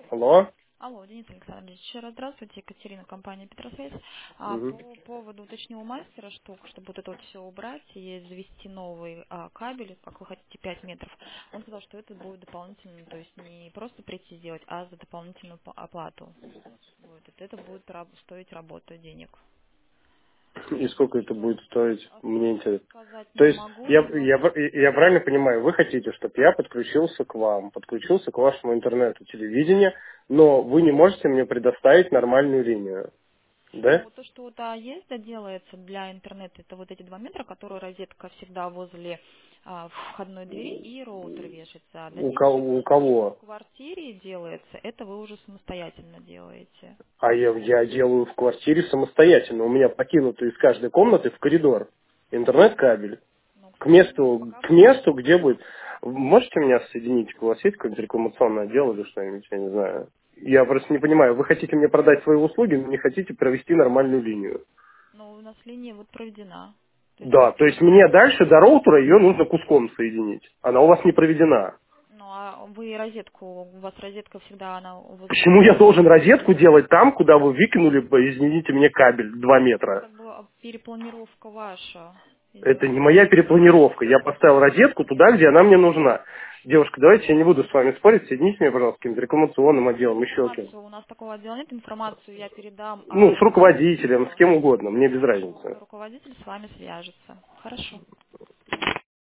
Алло. Алло, Денис Александрович, еще раз здравствуйте, Екатерина, компания Петросвязь. Мгм. По поводу уточнил у мастера, что чтобы вот это вот все убрать и завести новый кабель, как вы хотите, 5 метров, он сказал, что это будет дополнительно, то есть не просто прийти сделать, а за дополнительную оплату. Вот, это будет стоить работу денег. И сколько это Что будет стоить? Мне точно интересно. сказать То не есть, могу, я, не я, могу. я правильно понимаю, вы хотите, чтобы я подключился к вам, подключился к вашему интернету, телевидению, но вы не можете мне предоставить нормальную линию, Ну, да? вот то, что вот, есть, да, делается для интернета, это вот эти 2 метра, которые розетка всегда возле входной двери и роутер вешается. А У кого? дальнейшее, У то, что в кого? квартире делается, это вы уже самостоятельно делаете. А я делаю в квартире самостоятельно. У меня покинутый из каждой комнаты в коридор интернет-кабель. Но, к К сожалению, месту, пока к вот месту, где будет. Можете меня соединить? У вас есть какое-нибудь рекламационное отдел или что-нибудь, я не знаю. Я просто не понимаю, вы хотите мне продать свои услуги, но не хотите провести нормальную линию. ну, у нас линия вот проведена. То есть Да, то есть мне дальше до роутера ее нужно куском соединить. Она у вас не проведена. ну, а вы розетку, у вас розетка всегда, она возле Почему я входа. должен розетку делать там, куда вы выкинули, извините мне, кабель 2 Это метра? как бы перепланировка ваша, Это не извините. моя перепланировка. Я поставил розетку туда, где она мне нужна. Девушка, давайте я не буду с вами спорить. Соедините меня, пожалуйста, с каким-то рекламационным отделом, еще кем. Информацию, у нас такого отдела нет, информацию я передам Ну, с руководителем, с руководителю. кем угодно, мне без Хорошо, разницы. руководитель с вами свяжется. Хорошо.